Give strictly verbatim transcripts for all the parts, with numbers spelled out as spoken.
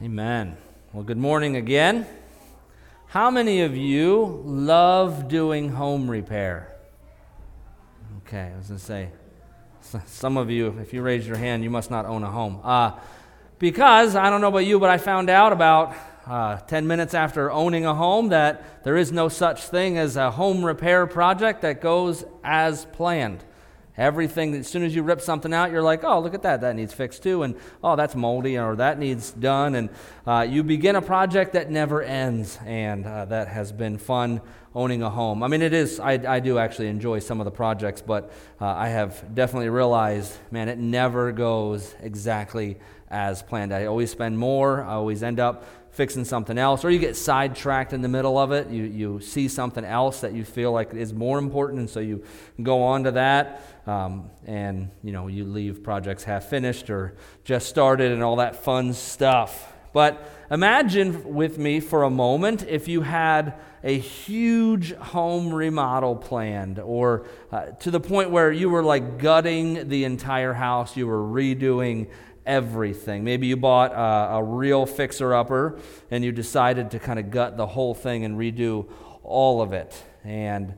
Amen. Well, good morning again. How many of you love doing home repair? Okay, I was going to say, some of you, if you raise your hand, you must not own a home. Uh, because, I don't know about you, but I found out about uh, ten minutes after owning a home that there is no such thing as a home repair project that goes as planned. Everything, as soon as you rip something out, you're like, oh, look at that, that needs fixed too, and oh, that's moldy, or that needs done, and uh, you begin a project that never ends, and uh, that has been fun owning a home. I mean, it is, I, I do actually enjoy some of the projects, but uh, I have definitely realized, man, it never goes exactly as planned. I always spend more, I always end up fixing something else, or you get sidetracked in the middle of it. You you see something else that you feel like is more important, and so you go on to that, um, and you know you leave projects half finished or just started and all that fun stuff. But imagine with me for a moment if you had a huge home remodel planned, or uh, to the point where you were like gutting the entire house, you were redoing everything. Maybe you bought a, a real fixer-upper and you decided to kind of gut the whole thing and redo all of it. And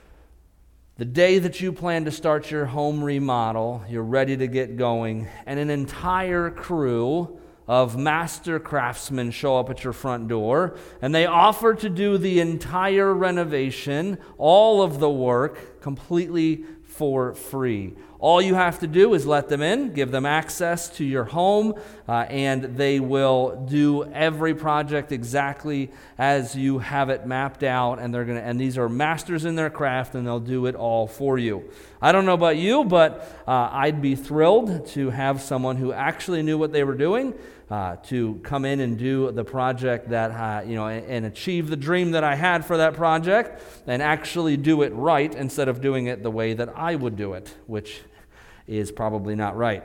the day that you plan to start your home remodel, you're ready to get going, and an entire crew of master craftsmen show up at your front door, and they offer to do the entire renovation, all of the work, completely for free. All you have to do is let them in, give them access to your home, uh, and they will do every project exactly as you have it mapped out. And they're gonna, and these are masters in their craft, and they'll do it all for you. I don't know about you, but uh, I'd be thrilled to have someone who actually knew what they were doing uh, to come in and do the project that uh, you know, and, and achieve the dream that I had for that project, and actually do it right instead of doing it the way that I would do it, which is probably not right.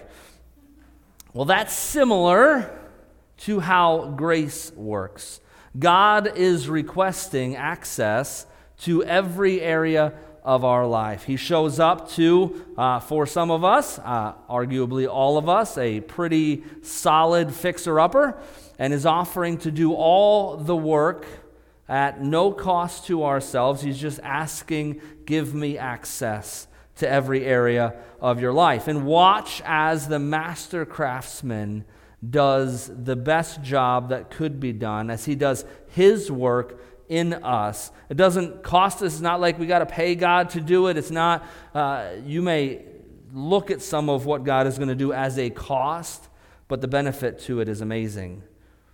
Well, that's similar to how grace works. God is requesting access to every area of our life. He shows up to, uh, for some of us, uh, arguably all of us, a pretty solid fixer-upper, and is offering to do all the work at no cost to ourselves. He's just asking, give me access to every area of your life. And watch as the master craftsman does the best job that could be done, as he does his work in us. It doesn't cost us. It's not like we got to pay God to do it. It's not, uh, you may look at some of what God is going to do as a cost, but the benefit to it is amazing.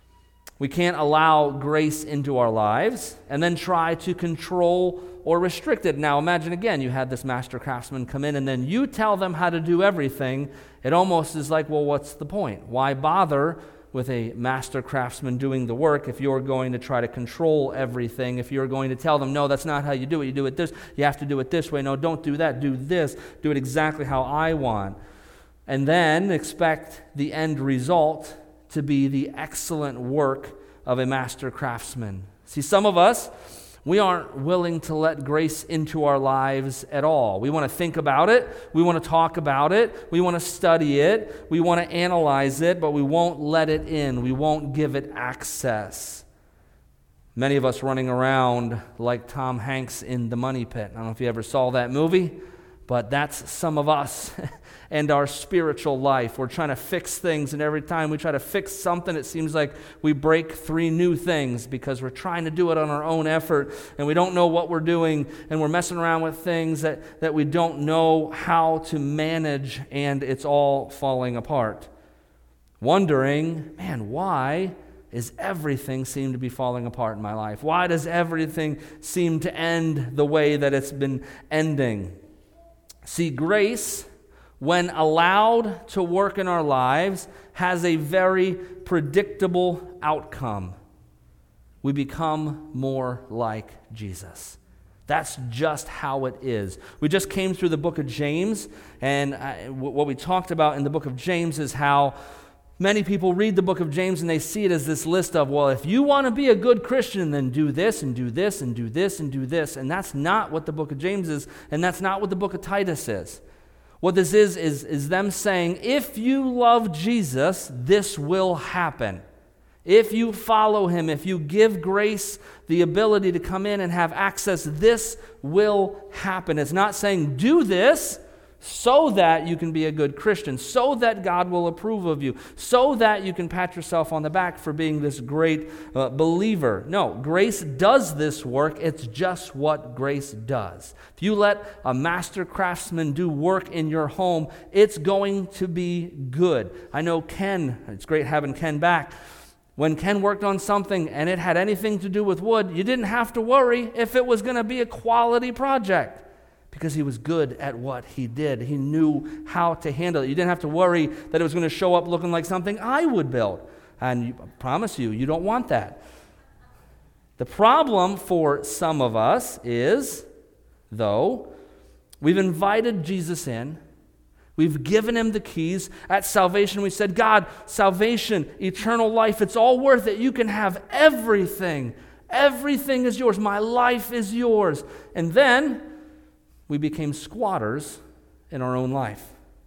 We can't allow grace into our lives and then try to control or restrict it. Now imagine again, you had this master craftsman come in and then you tell them how to do everything. It almost is like, well, what's the point? Why bother with a master craftsman doing the work if you're going to try to control everything, if you're going to tell them, no, that's not how you do it. You do it this, you have to do it this way. No, don't do that. Do this. Do it exactly how I want. And then expect the end result to be the excellent work of a master craftsman. See, some of us, we aren't willing to let grace into our lives at all. We want to think about it. We want to talk about it. We want to study it. We want to analyze it, but we won't let it in. We won't give it access. Many of us running around like Tom Hanks in The Money Pit. I don't know if you ever saw that movie, but that's some of us and our spiritual life. We're trying to fix things, and every time we try to fix something, it seems like we break three new things because we're trying to do it on our own effort, and we don't know what we're doing, and we're messing around with things that, that we don't know how to manage, and it's all falling apart. Wondering, man, why is everything seem to be falling apart in my life? Why does everything seem to end the way that it's been ending? See, grace, when allowed to work in our lives, has a very predictable outcome. We become more like Jesus. That's just how it is. We just came through the book of James, and uh, what we talked about in the book of James is how many people read the book of James and they see it as this list of, well, if you want to be a good Christian, then do this and do this and do this and do this. And that's not what the book of James is, and that's not what the book of Titus is. What this is, is, is them saying, if you love Jesus, this will happen. If you follow him, if you give grace the ability to come in and have access, this will happen. It's not saying do this so that you can be a good Christian, so that God will approve of you, so that you can pat yourself on the back for being this great uh, believer. No, grace does this work. It's just what grace does. If you let a master craftsman do work in your home, it's going to be good. I know Ken, it's great having Ken back. When Ken worked on something and it had anything to do with wood, you didn't have to worry if it was going to be a quality project, because he was good at what he did. He knew how to handle it. You didn't have to worry that it was going to show up looking like something I would build. And you, I promise you, you don't want that. The problem for some of us is, though, we've invited Jesus in. We've given him the keys. At salvation, we said, God, salvation, eternal life, it's all worth it. You can have everything. Everything is yours. My life is yours. And then we became squatters in our own life.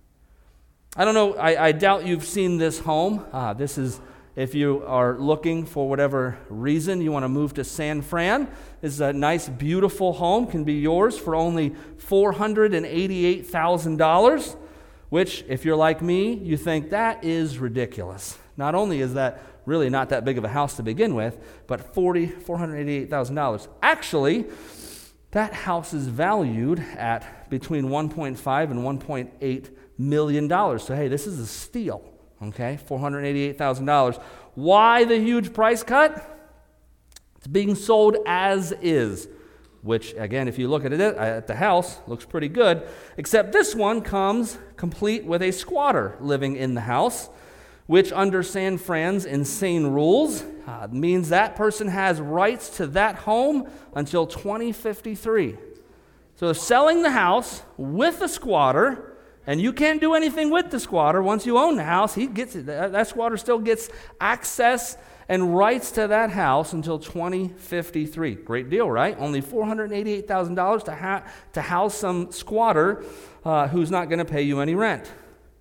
I don't know, I, I doubt you've seen this home. Ah, this is, if you are looking for whatever reason, you want to move to San Fran. This is a nice, beautiful home, can be yours for only four hundred eighty-eight thousand dollars, which, if you're like me, you think that is ridiculous. Not only is that really not that big of a house to begin with, but four hundred eighty-eight thousand dollars. Actually, that house is valued at between one point five and one point eight million dollars. So hey, this is a steal, okay? four hundred eighty-eight thousand dollars. Why the huge price cut? It's being sold as is, which again, if you look at it at the house, looks pretty good, except this one comes complete with a squatter living in the house, which under San Fran's insane rules uh, means that person has rights to that home until twenty fifty-three. So they're selling the house with the squatter, and you can't do anything with the squatter. Once you own the house, he gets it. That squatter still gets access and rights to that house until twenty fifty-three. Great deal, right? Only four hundred eighty-eight thousand dollars to, ha- to house some squatter uh, who's not going to pay you any rent.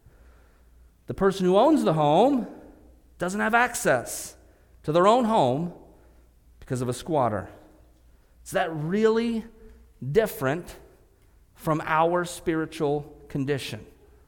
The person who owns the home doesn't have access to their own home because of a squatter. Is that really different from our spiritual condition?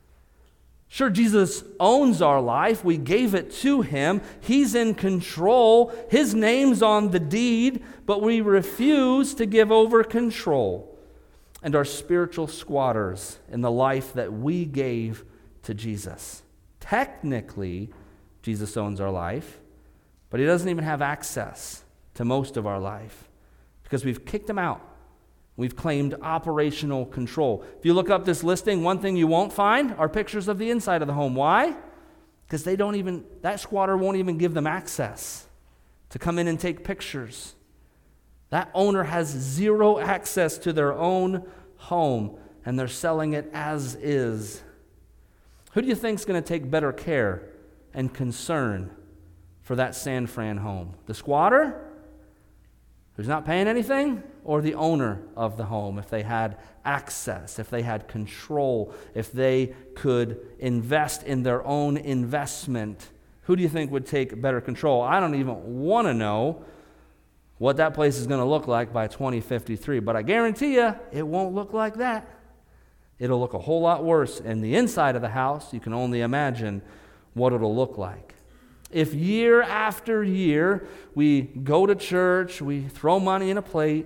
Sure, Jesus owns our life. We gave it to him. He's in control. His name's on the deed, but we refuse to give over control and are spiritual squatters in the life that we gave to Jesus. Technically, Jesus owns our life, but he doesn't even have access to most of our life because we've kicked him out. We've claimed operational control. If you look up this listing, one thing you won't find are pictures of the inside of the home. Why? Because they don't even, that squatter won't even give them access to come in and take pictures. That owner has zero access to their own home, and they're selling it as is. Who do you think is going to take better care and concern for that San Fran home? The squatter, who's not paying anything, or the owner of the home, if they had access, if they had control, if they could invest in their own investment? Who do you think would take better control? I don't even want to know what that place is going to look like by twenty fifty-three, but I guarantee you it won't look like that. It'll look a whole lot worse. In the inside of the house, you can only imagine what it'll look like. If year after year we go to church, we throw money in a plate,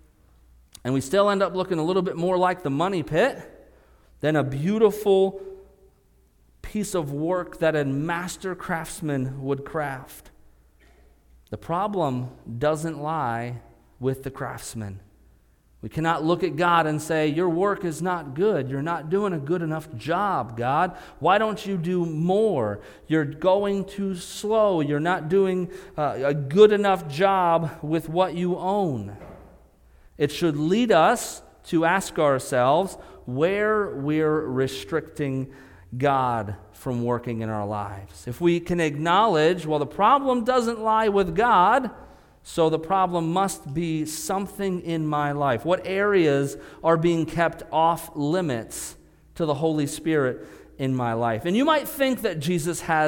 and we still end up looking a little bit more like the money pit than a beautiful piece of work that a master craftsman would craft, the problem doesn't lie with the craftsman. We cannot look at God and say, your work is not good. You're not doing a good enough job, God. Why don't you do more? You're going too slow. You're not doing uh, a good enough job with what you own. It should lead us to ask ourselves where we're restricting God from working in our lives. If we can acknowledge, well, the problem doesn't lie with God, so the problem must be something in my life. What areas are being kept off limits to the Holy Spirit in my life? And you might think that Jesus has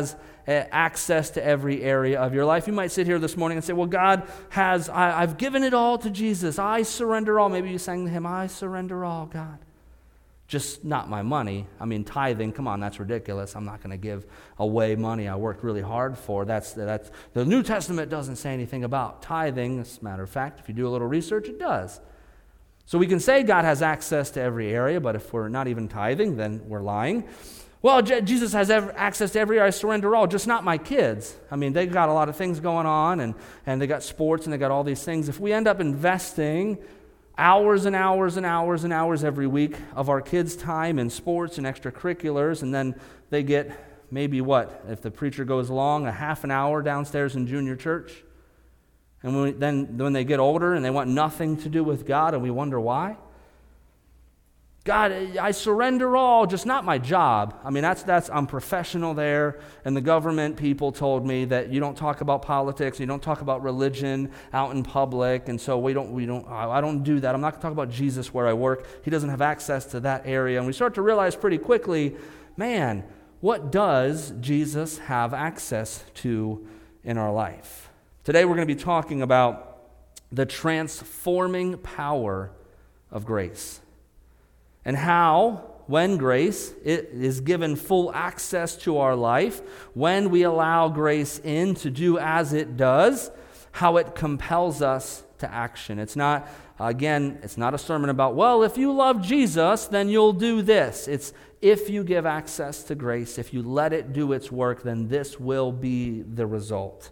access to every area of your life. You might sit here this morning and say, well, God has, I, I've given it all to Jesus. I surrender all. Maybe you sang to him, I surrender all, God. Just not my money. I mean, tithing, come on, that's ridiculous. I'm not going to give away money I worked really hard for. That's, that's the New Testament doesn't say anything about tithing. As a matter of fact, if you do a little research, it does. So we can say God has access to every area, but if we're not even tithing, then we're lying. Well, Je- Jesus has ev- access to every area. I surrender all, just not my kids. I mean, they've got a lot of things going on, and, and they got sports, and they got all these things. If we end up investing hours and hours and hours and hours every week of our kids' time in sports and extracurriculars, and then they get maybe what, if the preacher goes long, a half an hour downstairs in junior church, and when we, then when they get older and they want nothing to do with God, and we wonder why. God, I surrender all, just not my job. I mean, that's that's I'm professional there, and the government people told me that you don't talk about politics, you don't talk about religion out in public, and so we don't we don't I don't do that. I'm not going to talk about Jesus where I work. He doesn't have access to that area, and we start to realize pretty quickly, man, what does Jesus have access to in our life? Today we're going to be talking about the transforming power of grace. And how, when grace it is given full access to our life, when we allow grace in to do as it does, how it compels us to action. It's not, again, it's not a sermon about, well, if you love Jesus, then you'll do this. It's if you give access to grace, if you let it do its work, then this will be the result.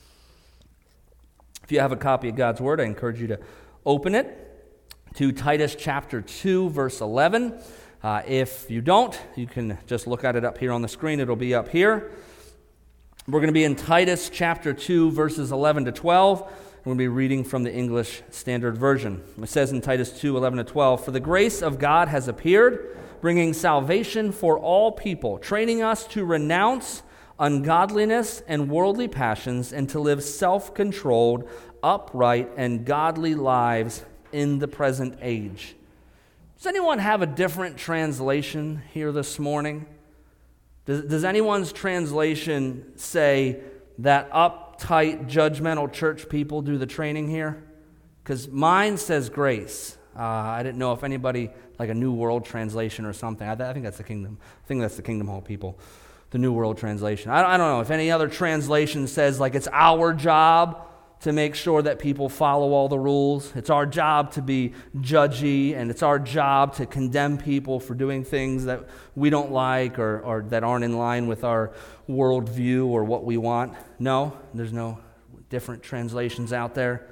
If you have a copy of God's Word, I encourage you to open it to Titus chapter two, verse eleven. Uh, if you don't, you can just look at it up here on the screen. It'll be up here. We're going to be in Titus chapter two, verses eleven to twelve. We're going to be reading from the English Standard Version. It says in Titus two, eleven to twelve, "For the grace of God has appeared, bringing salvation for all people, training us to renounce ungodliness and worldly passions, and to live self-controlled, upright, and godly lives in the present age." Does anyone have a different translation here this morning? Does, does anyone's translation say that uptight, judgmental church people do the training here? Because mine says grace. Uh, I didn't know if anybody, like a New World Translation or something. I, I think that's the Kingdom. I think that's the Kingdom Hall people. The New World Translation. I, I don't know if any other translation says like it's our job to make sure that people follow all the rules. It's our job to be judgy, and it's our job to condemn people for doing things that we don't like or, or that aren't in line with our worldview or what we want. No, there's no different translations out there.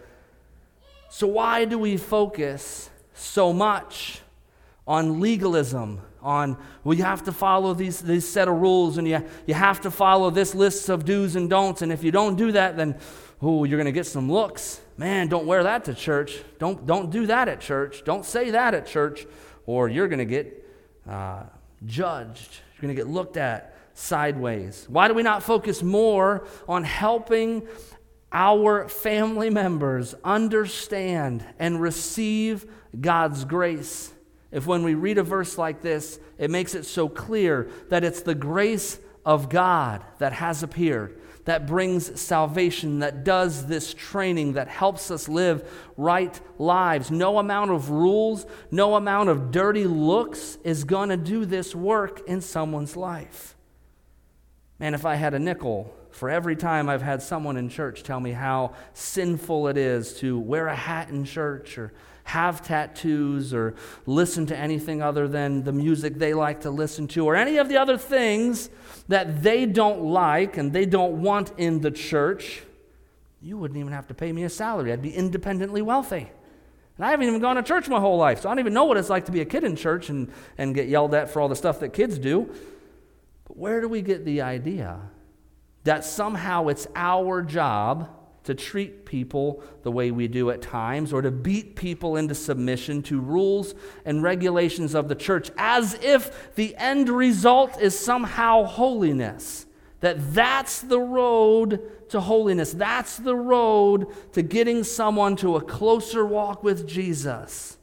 So why do we focus so much on legalism, on, well, you have to follow these, these set of rules, and you, you have to follow this list of do's and don'ts, and if you don't do that, then oh, you're going to get some looks. Man, don't wear that to church. Don't don't do that at church. Don't say that at church, or you're going to get uh, judged. You're going to get looked at sideways. Why do we not focus more on helping our family members understand and receive God's grace? If when we read a verse like this, it makes it so clear that it's the grace of God that has appeared, that brings salvation, that does this training, that helps us live right lives. No amount of rules, no amount of dirty looks is going to do this work in someone's life. Man, if I had a nickel for every time I've had someone in church tell me how sinful it is to wear a hat in church or have tattoos or listen to anything other than the music they like to listen to or any of the other things that they don't like and they don't want in the church, you wouldn't even have to pay me a salary. I'd be independently wealthy. And I haven't even gone to church my whole life, so I don't even know what it's like to be a kid in church and, and get yelled at for all the stuff that kids do. But where do we get the idea that somehow it's our job to treat people the way we do at times, or to beat people into submission to rules and regulations of the church, as if the end result is somehow holiness? That that's the road to holiness. That's the road to getting someone to a closer walk with Jesus.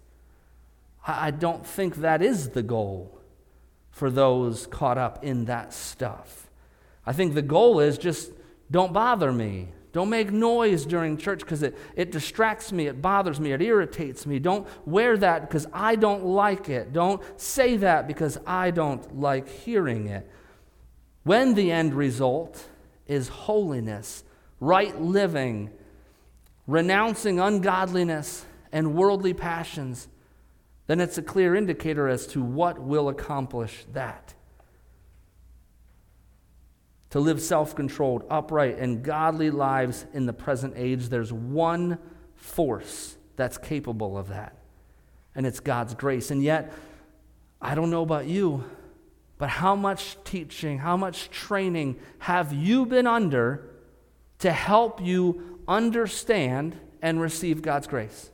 I don't think that is the goal for those caught up in that stuff. I think the goal is just don't bother me. Don't make noise during church because it, it distracts me, it bothers me, it irritates me. Don't wear that because I don't like it. Don't say that because I don't like hearing it. When the end result is holiness, right living, renouncing ungodliness and worldly passions, then it's a clear indicator as to what will accomplish that. To live self-controlled, upright, and godly lives in the present age, there's one force that's capable of that, and it's God's grace. And yet, I don't know about you, but how much teaching, how much training have you been under to help you understand and receive God's grace?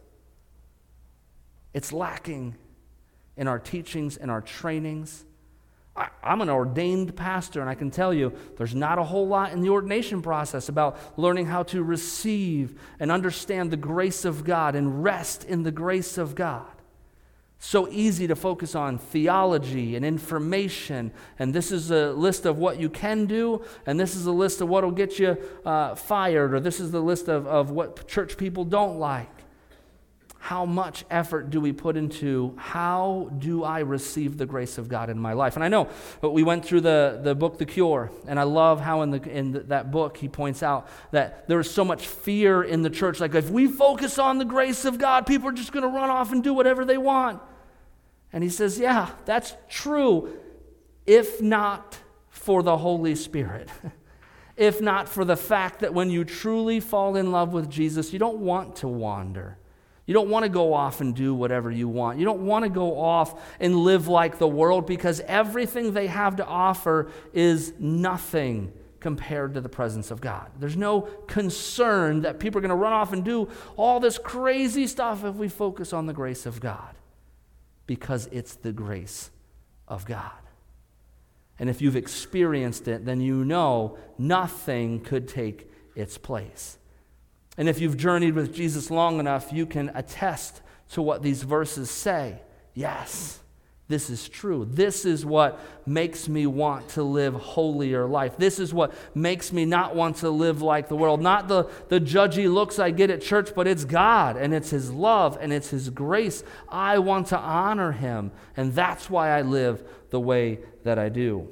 It's lacking in our teachings and our trainings. I, I'm an ordained pastor, and I can tell you there's not a whole lot in the ordination process about learning how to receive and understand the grace of God and rest in the grace of God. So easy to focus on theology and information, and this is a list of what you can do, and this is a list of what will get you uh, fired, or this is the list of, of what church people don't like. How much effort do we put into how do I receive the grace of God in my life? And I know, but we went through the, the book, The Cure, and I love how in, the, in the, that book he points out that there is so much fear in the church. Like if we focus on the grace of God, people are just going to run off and do whatever they want. And he says, yeah, that's true, if not for the Holy Spirit. If not for the fact that when you truly fall in love with Jesus, you don't want to wander. You don't want to go off and do whatever you want. You don't want to go off and live like the world because everything they have to offer is nothing compared to the presence of God. There's no concern that people are going to run off and do all this crazy stuff if we focus on the grace of God, because it's the grace of God. And if you've experienced it, then you know nothing could take its place. And if you've journeyed with Jesus long enough, you can attest to what these verses say. Yes, this is true. This is what makes me want to live holier life. This is what makes me not want to live like the world. Not the, the judgy looks I get at church, but it's God, and it's His love, and it's His grace. I want to honor Him, and that's why I live the way that I do.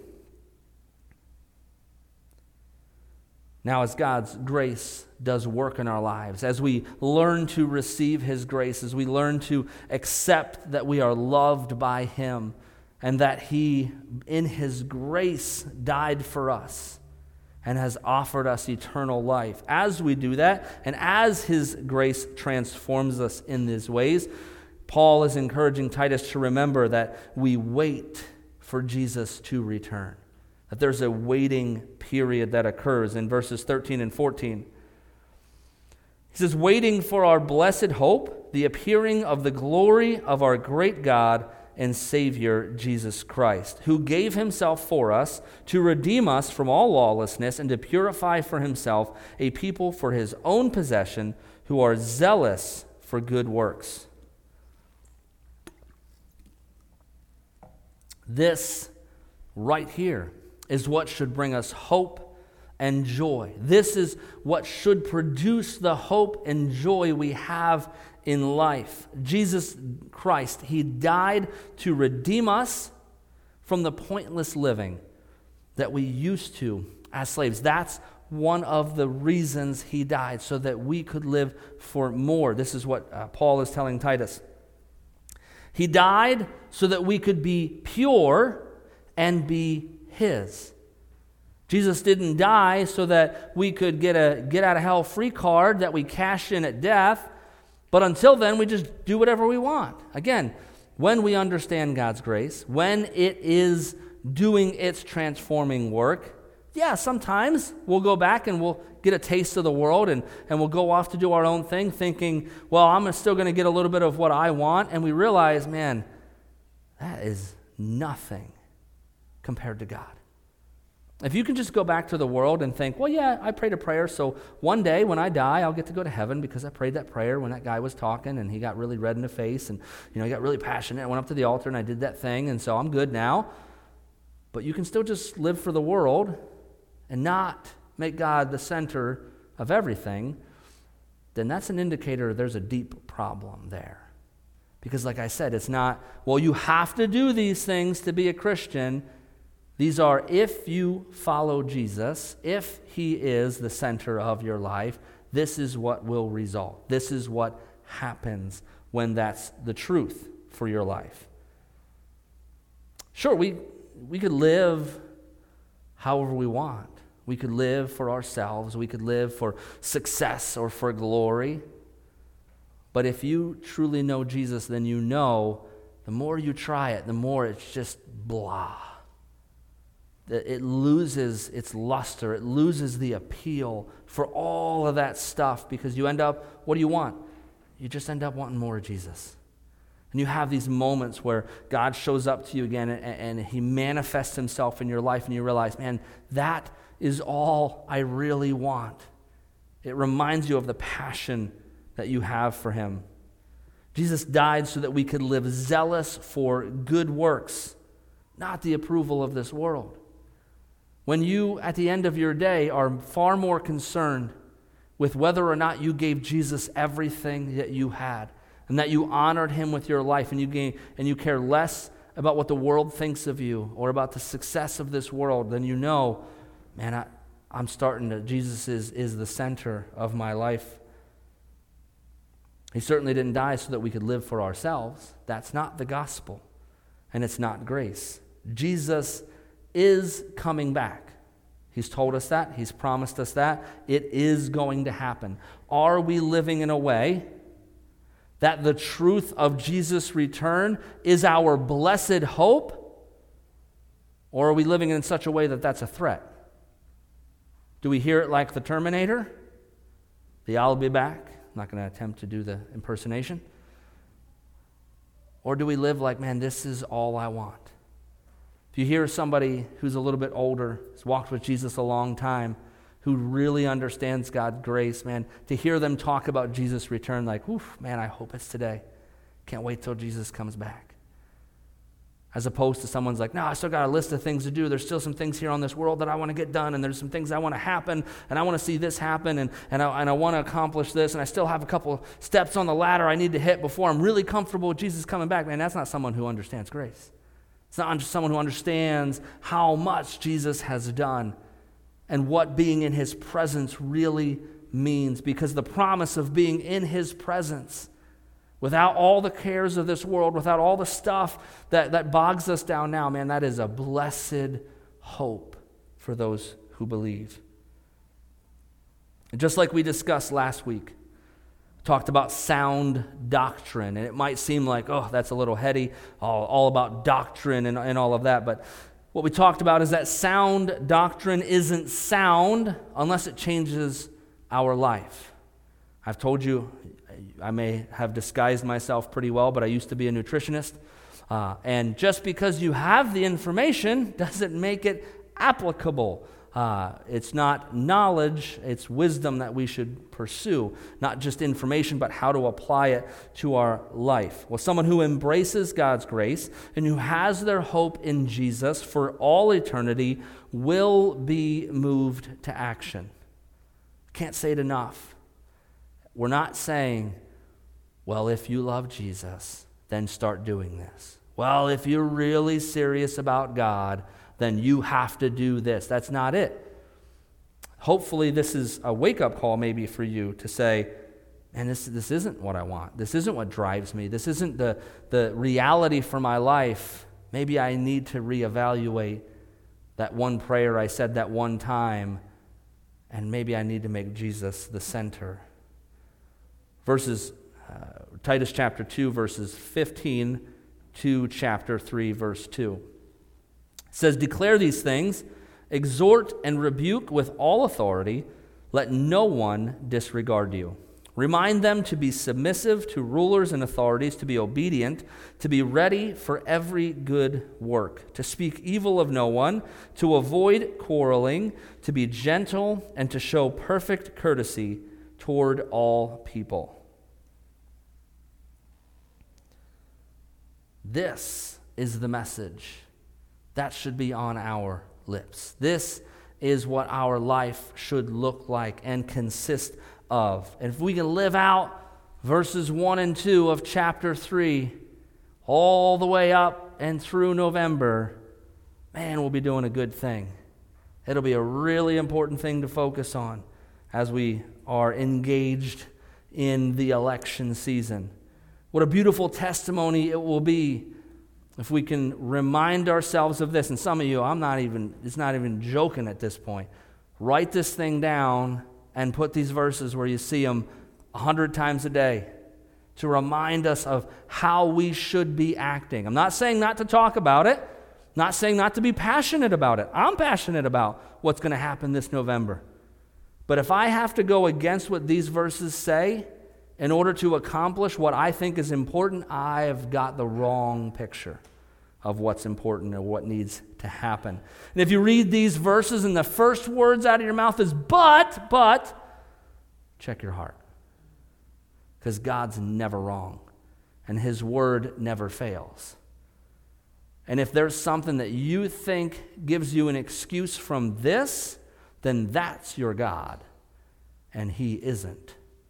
Now, as God's grace does work in our lives, as we learn to receive His grace, as we learn to accept that we are loved by Him and that He, in His grace, died for us and has offered us eternal life. As we do that, and as His grace transforms us in these ways, Paul is encouraging Titus to remember that we wait for Jesus to return. That there's a waiting period that occurs in verses thirteen and fourteen. He says, waiting for our blessed hope, the appearing of the glory of our great God and Savior, Jesus Christ, who gave Himself for us to redeem us from all lawlessness and to purify for Himself a people for His own possession who are zealous for good works. This right here is what should bring us hope and joy. This is what should produce the hope and joy we have in life. Jesus Christ, He died to redeem us from the pointless living that we used to as slaves. That's one of the reasons He died, so that we could live for more. This is what uh, Paul is telling Titus. He died so that we could be pure and be His. Jesus didn't die so that we could get a get out of hell free card that we cash in at death, but until then we just do whatever we want. Again, when we understand God's grace, when it is doing its transforming work, yeah, sometimes we'll go back and we'll get a taste of the world and, and we'll go off to do our own thing thinking, well, I'm still going to get a little bit of what I want, and we realize, man, that is nothing compared to God. If you can just go back to the world and think, well, yeah, I prayed a prayer, so one day when I die, I'll get to go to heaven because I prayed that prayer when that guy was talking and he got really red in the face and, you know, he got really passionate. I went up to the altar and I did that thing, and so I'm good now. But you can still just live for the world and not make God the center of everything, then that's an indicator there's a deep problem there. Because like I said, it's not, well, you have to do these things to be a Christian. These are if you follow Jesus, if he is the center of your life, this is what will result. This is what happens when that's the truth for your life. Sure, we, we could live however we want. We could live for ourselves. We could live for success or for glory. But if you truly know Jesus, then you know the more you try it, the more it's just blah. It loses its luster. It loses the appeal for all of that stuff because you end up, what do you want? You just end up wanting more of Jesus. And you have these moments where God shows up to you again and, and he manifests himself in your life and you realize, man, that is all I really want. It reminds you of the passion that you have for him. Jesus died so that we could live zealous for good works, not the approval of this world. When you, at the end of your day, are far more concerned with whether or not you gave Jesus everything that you had, and that you honored him with your life, and you gave, and you care less about what the world thinks of you or about the success of this world, then you know, man, I, I'm starting to, Jesus is, is the center of my life. He certainly didn't die so that we could live for ourselves. That's not the gospel, and it's not grace. Jesus is coming back. He's told us that. He's promised us that. It is going to happen. Are we living in a way that the truth of Jesus' return is our blessed hope? Or are we living in such a way that that's a threat? Do we hear it like the Terminator? The I'll be back. I'm not going to attempt to do the impersonation. Or do we live like, man, this is all I want? If you hear somebody who's a little bit older, has walked with Jesus a long time, who really understands God's grace, man, to hear them talk about Jesus' return, like, oof, man, I hope it's today. Can't wait till Jesus comes back. As opposed to someone's like, no, I still got a list of things to do. There's still some things here on this world that I want to get done, and there's some things I want to happen, and I want to see this happen, and, and, I, and I want to accomplish this, and I still have a couple steps on the ladder I need to hit before I'm really comfortable with Jesus coming back. Man, that's not someone who understands grace. It's not someone who understands how much Jesus has done and what being in his presence really means, because the promise of being in his presence without all the cares of this world, without all the stuff that, that bogs us down now, man, that is a blessed hope for those who believe. And just like we discussed last week, talked about sound doctrine, and it might seem like, oh, that's a little heady, all, all about doctrine and, and all of that, but what we talked about is that sound doctrine isn't sound unless it changes our life. I've told you, I may have disguised myself pretty well, but I used to be a nutritionist. Uh, and just because you have the information doesn't make it applicable. Uh, it's not knowledge, it's wisdom that we should pursue. Not just information, but how to apply it to our life. Well, someone who embraces God's grace and who has their hope in Jesus for all eternity will be moved to action. Can't say it enough. We're not saying, well, if you love Jesus, then start doing this. Well, if you're really serious about God, then you have to do this. That's not it. Hopefully this is a wake-up call maybe for you to say, man, this, this isn't what I want. This isn't what drives me. This isn't the, the reality for my life. Maybe I need to reevaluate that one prayer I said that one time, and maybe I need to make Jesus the center. Verses, uh, Titus chapter two, verses fifteen to chapter three, verse two. It says, declare these things, exhort and rebuke with all authority, let no one disregard you. Remind them to be submissive to rulers and authorities, to be obedient, to be ready for every good work, to speak evil of no one, to avoid quarreling, to be gentle, and to show perfect courtesy toward all people. This is the message that should be on our lips. This is what our life should look like and consist of. And if we can live out verses one and two of chapter three all the way up and through November, man, we'll be doing a good thing. It'll be a really important thing to focus on as we are engaged in the election season. What a beautiful testimony it will be if we can remind ourselves of this. And some of you, I'm not even, it's not even joking at this point. Write this thing down and put these verses where you see them a hundred times a day to remind us of how we should be acting. I'm not saying not to talk about it, not saying not to be passionate about it. I'm passionate about what's going to happen this November. But if I have to go against what these verses say in order to accomplish what I think is important, I've got the wrong picture of what's important or what needs to happen. And if you read these verses and the first words out of your mouth is but, but, check your heart. Because God's never wrong, and His word never fails. And if there's something that you think gives you an excuse from this, then that's your God, and He isn't.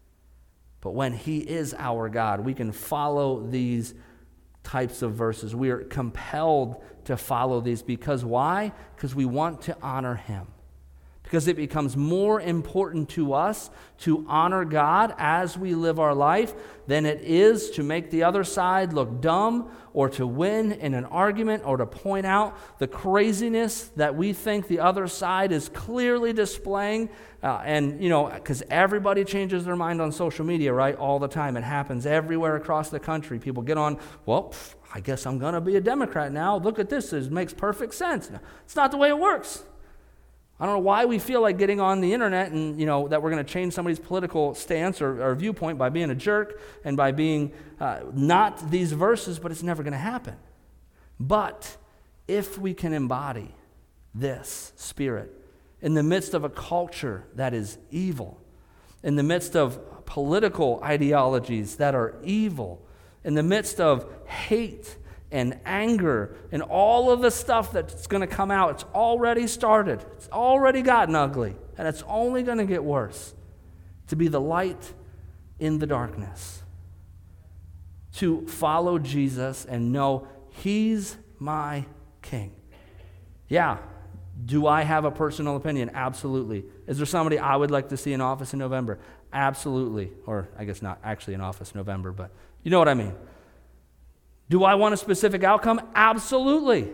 But when He is our God, we can follow these types of verses. We are compelled to follow these because why? Because we want to honor Him. Because it becomes more important to us to honor God as we live our life than it is to make the other side look dumb or to win in an argument or to point out the craziness that we think the other side is clearly displaying. Uh, and, you know, because everybody changes their mind on social media, right, all the time. It happens everywhere across the country. People get on, well, pff, I guess I'm going to be a Democrat now. Look at this. It makes perfect sense. No, it's not the way it works. I don't know why we feel like getting on the internet and, you know, that we're going to change somebody's political stance or, or viewpoint by being a jerk and by being uh, not these verses, but it's never going to happen. But if we can embody this spirit in the midst of a culture that is evil, in the midst of political ideologies that are evil, in the midst of hate and anger and all of the stuff that's going to come out, it's already started. It's already gotten ugly, and it's only going to get worse. To be the light in the darkness. To follow Jesus and know He's my King. Yeah, do I have a personal opinion? Absolutely. Is there somebody I would like to see in office in November? Absolutely. Or I guess not actually in office in November, but you know what I mean. Do I want a specific outcome? Absolutely.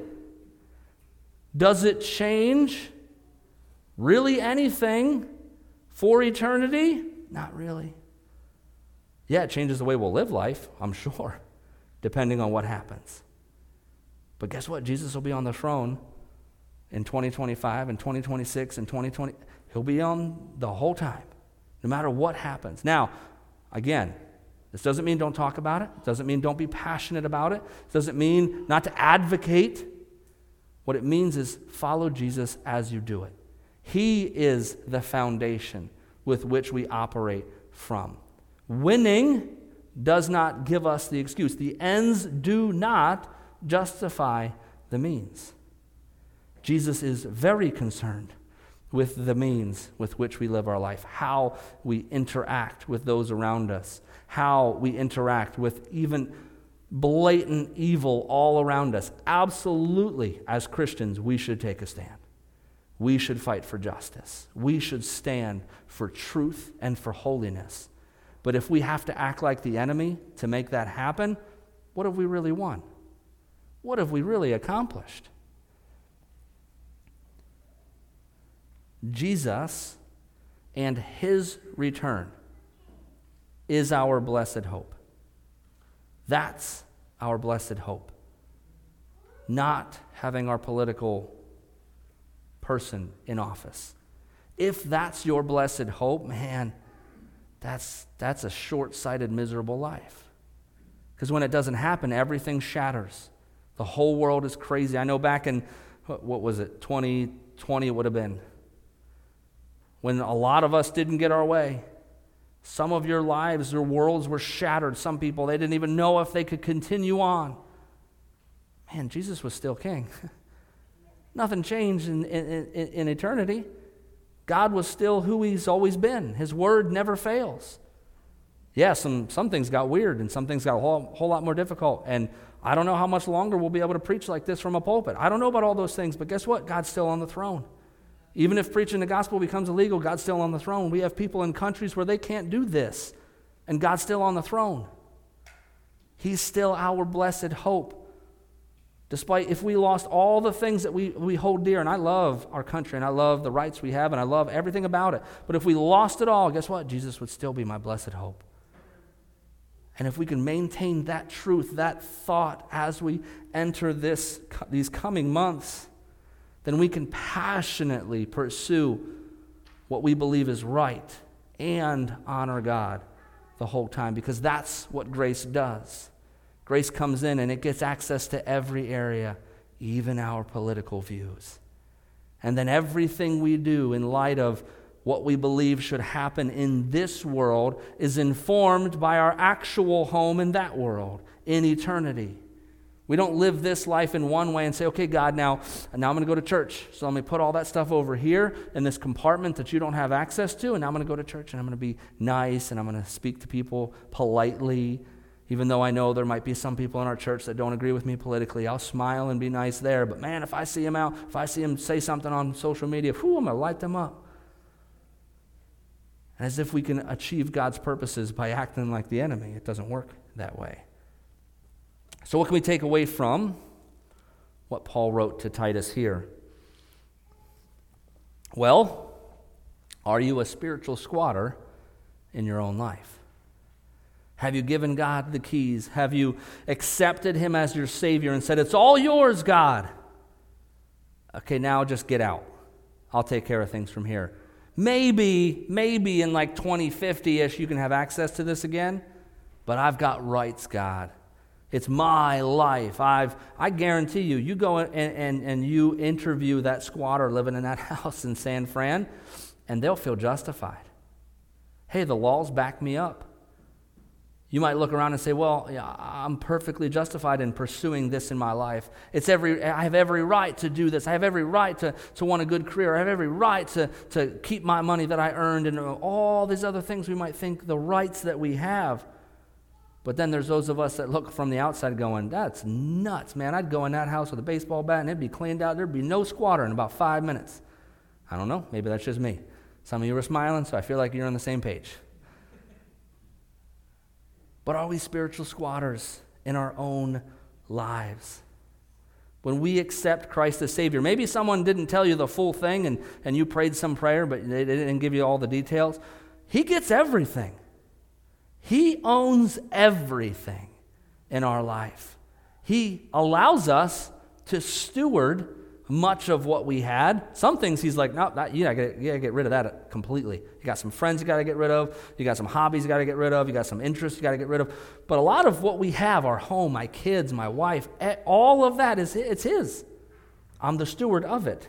Does it change really anything for eternity? Not really. Yeah, it changes the way we'll live life, I'm sure, depending on what happens. But guess what? Jesus will be on the throne in twenty twenty-five and twenty twenty-six and twenty twenty. He'll be on the whole time, no matter what happens. Now, again, this doesn't mean don't talk about it. It doesn't mean don't be passionate about it. It doesn't mean not to advocate. What it means is follow Jesus as you do it. He is the foundation with which we operate from. Winning does not give us the excuse. The ends do not justify the means. Jesus is very concerned with the means with which we live our life, how we interact with those around us, how we interact with even blatant evil all around us. Absolutely, as Christians, we should take a stand. We should fight for justice. We should stand for truth and for holiness. But if we have to act like the enemy to make that happen, what have we really won? What have we really accomplished? Jesus and His return is our blessed hope. That's our blessed hope. Not having our political person in office. If that's your blessed hope, man, that's, that's a short-sighted, miserable life. Because when it doesn't happen, everything shatters. The whole world is crazy. I know back in, what was it, twenty twenty it would have been, when a lot of us didn't get our way. Some of your lives, your worlds were shattered. Some people, they didn't even know if they could continue on. Man, Jesus was still king. Nothing changed in, in, in, in eternity. God was still who he's always been. His word never fails. Yeah, some, some things got weird and some things got a whole, whole lot more difficult. And I don't know how much longer we'll be able to preach like this from a pulpit. I don't know about all those things, but guess what? God's still on the throne. Even if preaching the gospel becomes illegal, God's still on the throne. We have people in countries where they can't do this, and God's still on the throne. He's still our blessed hope. Despite if we lost all the things that we, we hold dear, and I love our country, and I love the rights we have, and I love everything about it, but if we lost it all, guess what? Jesus would still be my blessed hope. And if we can maintain that truth, that thought as we enter this these coming months, then we can passionately pursue what we believe is right and honor God the whole time, because that's what grace does. Grace comes in and it gets access to every area, even our political views. And then everything we do in light of what we believe should happen in this world is informed by our actual home in that world, in eternity. We don't live this life in one way and say, okay, God, now, now I'm going to go to church. So let me put all that stuff over here in this compartment that you don't have access to, and now I'm going to go to church and I'm going to be nice and I'm going to speak to people politely. Even though I know there might be some people in our church that don't agree with me politically, I'll smile and be nice there. But man, if I see him out, if I see him say something on social media, whew, I'm going to light them up. As if we can achieve God's purposes by acting like the enemy. It doesn't work that way. So what can we take away from what Paul wrote to Titus here? Well, are you a spiritual squatter in your own life? Have you given God the keys? Have you accepted him as your Savior and said, it's all yours, God? Okay, now just get out. I'll take care of things from here. Maybe, maybe in like twenty fifty-ish you can have access to this again, but I've got rights, God. It's my life. I've, I guarantee you, you go and, and, and you interview that squatter living in that house in San Fran, and they'll feel justified. Hey, the laws back me up. You might look around and say, well, yeah, I'm perfectly justified in pursuing this in my life. It's every, I have every right to do this. I have every right to, to want a good career. I have every right to, to keep my money that I earned and all these other things we might think the rights that we have. But then there's those of us that look from the outside going, that's nuts, man. I'd go in that house with a baseball bat and it'd be cleaned out. There'd be no squatter in about five minutes. I don't know. Maybe that's just me. Some of you are smiling, so I feel like you're on the same page. But are we spiritual squatters in our own lives? When we accept Christ as Savior, maybe someone didn't tell you the full thing and, and you prayed some prayer, but they didn't give you all the details. He gets everything. He owns everything in our life. He allows us to steward much of what we had. Some things he's like, no, that, you, gotta, you gotta get rid of that completely. You got some friends you got to get rid of. You got some hobbies you got to get rid of. You got some interests you got to get rid of. But a lot of what we have, our home, my kids, my wife, all of that, is it's his. I'm the steward of it.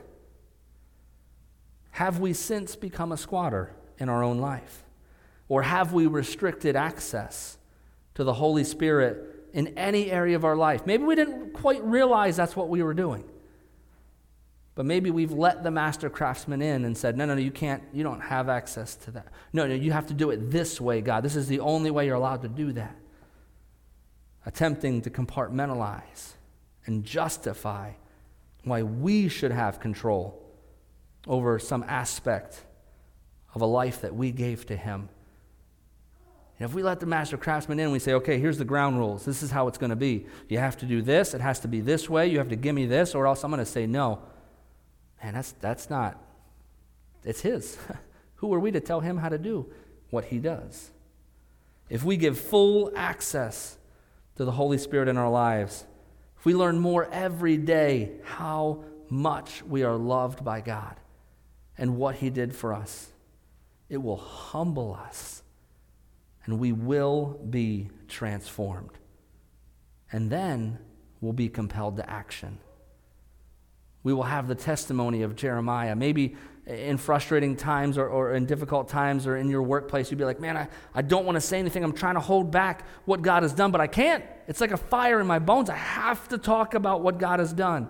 Have we since become a squatter in our own life? Or have we restricted access to the Holy Spirit in any area of our life? Maybe we didn't quite realize that's what we were doing. But maybe we've let the master craftsman in and said, no, no, no, you can't, you don't have access to that. No, no, you have to do it this way, God. This is the only way you're allowed to do that. Attempting to compartmentalize and justify why we should have control over some aspect of a life that we gave to him. And if we let the master craftsman in, we say, okay, here's the ground rules. This is how it's going to be. You have to do this. It has to be this way. You have to give me this, or else I'm going to say no. And that's that's not, it's his. Who are we to tell him how to do what he does? If we give full access to the Holy Spirit in our lives, if we learn more every day how much we are loved by God and what he did for us, it will humble us and we will be transformed. And then we'll be compelled to action. We will have the testimony of Jeremiah. Maybe in frustrating times or, or in difficult times or in your workplace, you'd be like, man, I, I don't want to say anything. I'm trying to hold back what God has done, but I can't. It's like a fire in my bones. I have to talk about what God has done.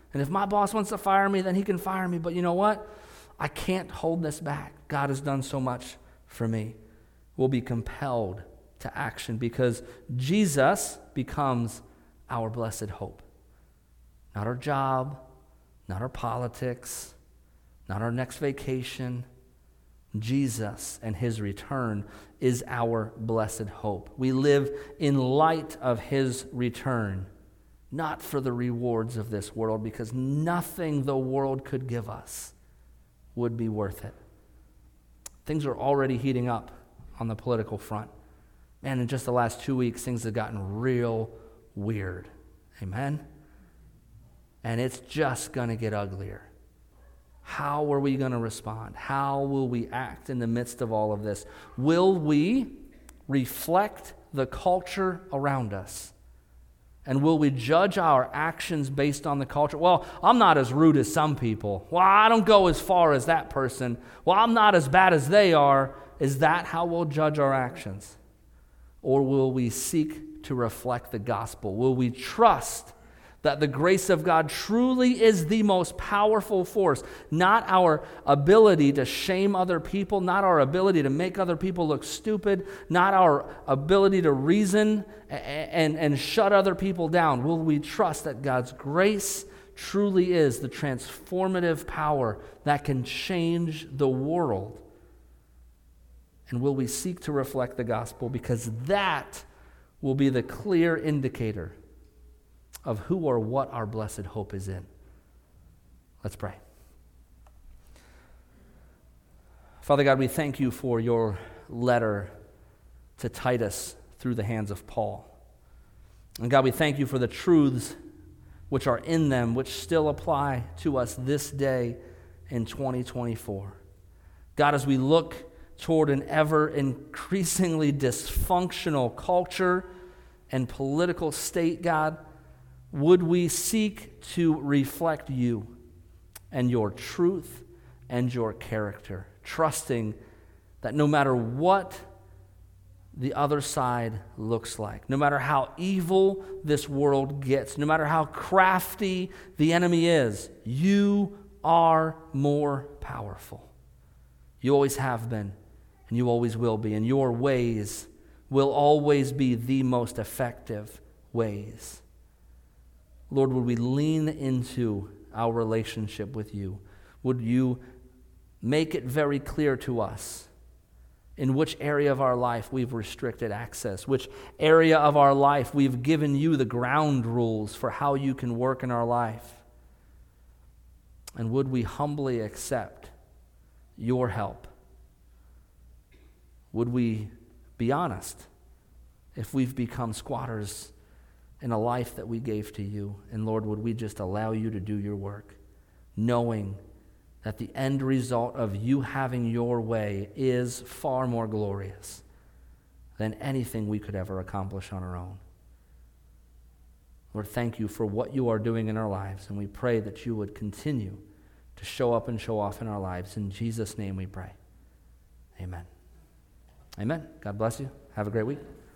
And if my boss wants to fire me, then he can fire me. But you know what? I can't hold this back. God has done so much for me. We'll be compelled to action because Jesus becomes our blessed hope. Not our job, not our politics, not our next vacation. Jesus and his return is our blessed hope. We live in light of his return, not for the rewards of this world, because nothing the world could give us would be worth it. Things are already heating up on the political front. Man, in just the last two weeks, things have gotten real weird. Amen? And it's just going to get uglier. How are we going to respond? How will we act in the midst of all of this? Will we reflect the culture around us? And will we judge our actions based on the culture? Well, I'm not as rude as some people. Well, I don't go as far as that person. Well, I'm not as bad as they are. Is that how we'll judge our actions? Or will we seek to reflect the gospel? Will we trust that the grace of God truly is the most powerful force, not our ability to shame other people, not our ability to make other people look stupid, not our ability to reason and, and, and shut other people down? Will we trust that God's grace truly is the transformative power that can change the world? And will we seek to reflect the gospel? Because that will be the clear indicator of who or what our blessed hope is in. Let's pray. Father God, we thank you for your letter to Titus through the hands of Paul. And God, we thank you for the truths which are in them, which still apply to us this day in twenty twenty-four. God, as we look toward an ever increasingly dysfunctional culture and political state, God, would we seek to reflect you and your truth and your character, trusting that no matter what the other side looks like, no matter how evil this world gets, no matter how crafty the enemy is, you are more powerful. You always have been, and you always will be, and your ways will always be the most effective ways. Lord, would we lean into our relationship with you? Would you make it very clear to us in which area of our life we've restricted access, which area of our life we've given you the ground rules for how you can work in our life? And would we humbly accept your help? Would we be honest if we've become squatters in a life that we gave to you? And Lord, would we just allow you to do your work, knowing that the end result of you having your way is far more glorious than anything we could ever accomplish on our own. Lord, thank you for what you are doing in our lives, and we pray that you would continue to show up and show off in our lives. In Jesus' name we pray. Amen. Amen. God bless you. Have a great week.